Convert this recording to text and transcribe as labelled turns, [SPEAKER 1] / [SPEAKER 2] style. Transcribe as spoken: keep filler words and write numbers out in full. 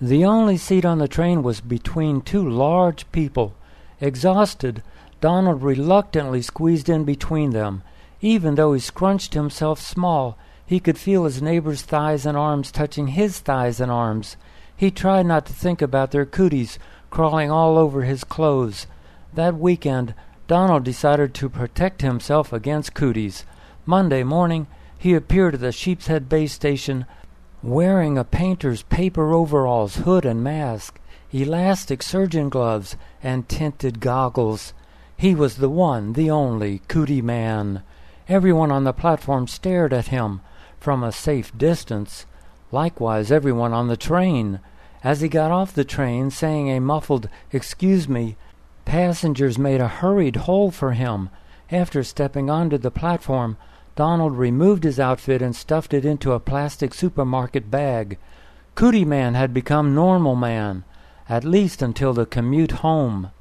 [SPEAKER 1] The only seat on the train was between two large people. Exhausted, Donald reluctantly squeezed in between them. Even though he scrunched himself small, he could feel his neighbor's thighs and arms touching his thighs and arms. He tried not to think about their cooties crawling all over his clothes. That weekend, Donald decided to protect himself against cooties. Monday morning, he appeared at the Sheepshead base station wearing a painter's paper overalls, hood and mask, elastic surgeon gloves, and tinted goggles. He was the one, the only, Cootie Man. Everyone on the platform stared at him from a safe distance. Likewise, everyone on the train. As he got off the train, saying a muffled, "Excuse me," passengers made a hurried hole for him. After stepping onto the platform, Donald removed his outfit and stuffed it into a plastic supermarket bag. Cootie Man had become Normal Man, at least until the commute home.